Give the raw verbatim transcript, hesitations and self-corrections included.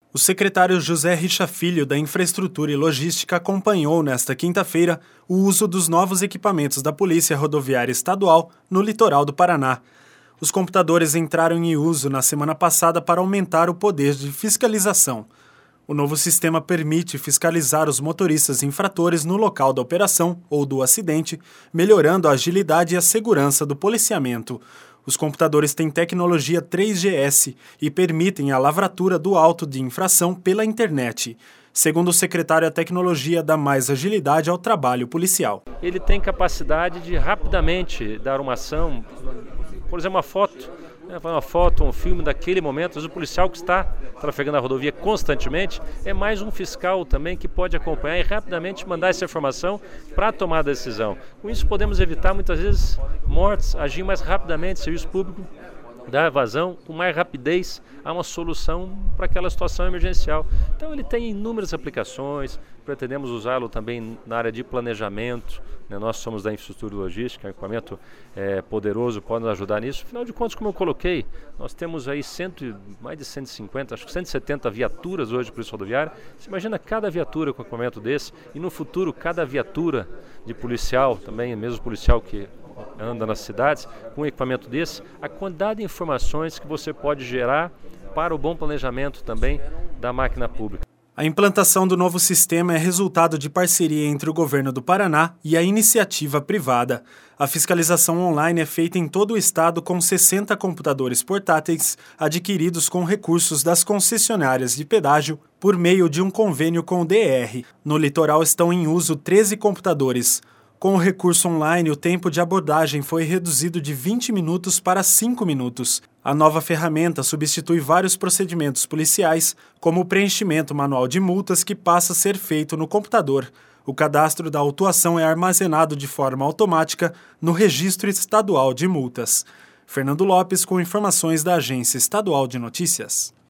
O secretário José Richa Filho, da Infraestrutura e Logística, acompanhou nesta quinta-feira o uso dos novos equipamentos da Polícia Rodoviária Estadual no litoral do Paraná. Os computadores entraram em uso na semana passada para aumentar o poder de fiscalização. O novo sistema permite fiscalizar os motoristas infratores no local da operação ou do acidente, melhorando a agilidade e a segurança do policiamento. Os computadores têm tecnologia três G S e permitem a lavratura do auto de infração pela internet. Segundo o secretário, a tecnologia dá mais agilidade ao trabalho policial. Ele tem capacidade de rapidamente dar uma ação, por exemplo, uma foto, né, uma foto, um filme daquele momento. Mas o policial que está trafegando a rodovia constantemente é mais um fiscal também que pode acompanhar e rapidamente mandar essa informação para tomar a decisão. Com isso podemos evitar muitas vezes mortes, agir mais rapidamente, serviço público da evasão, com mais rapidez a uma solução para aquela situação emergencial. Então ele tem inúmeras aplicações, pretendemos usá-lo também na área de planejamento, né? Nós somos da infraestrutura e logística, um equipamento é, poderoso, pode nos ajudar nisso. Afinal de contas, como eu coloquei, nós temos aí cento, mais de cento e cinquenta, acho que cento e setenta viaturas hoje de polícia rodoviária. Você imagina cada viatura com equipamento desse e no futuro cada viatura de policial, também mesmo policial que anda nas cidades, com um equipamento desse, a quantidade de informações que você pode gerar para o bom planejamento também da máquina pública. A implantação do novo sistema é resultado de parceria entre o governo do Paraná e a iniciativa privada. A fiscalização online é feita em todo o estado com sessenta computadores portáteis adquiridos com recursos das concessionárias de pedágio por meio de um convênio com o D R. No litoral estão em uso treze computadores. Com o recurso online, o tempo de abordagem foi reduzido de vinte minutos para cinco minutos. A nova ferramenta substitui vários procedimentos policiais, como o preenchimento manual de multas que passa a ser feito no computador. O cadastro da autuação é armazenado de forma automática no Registro Estadual de Multas. Fernando Lopes com informações da Agência Estadual de Notícias.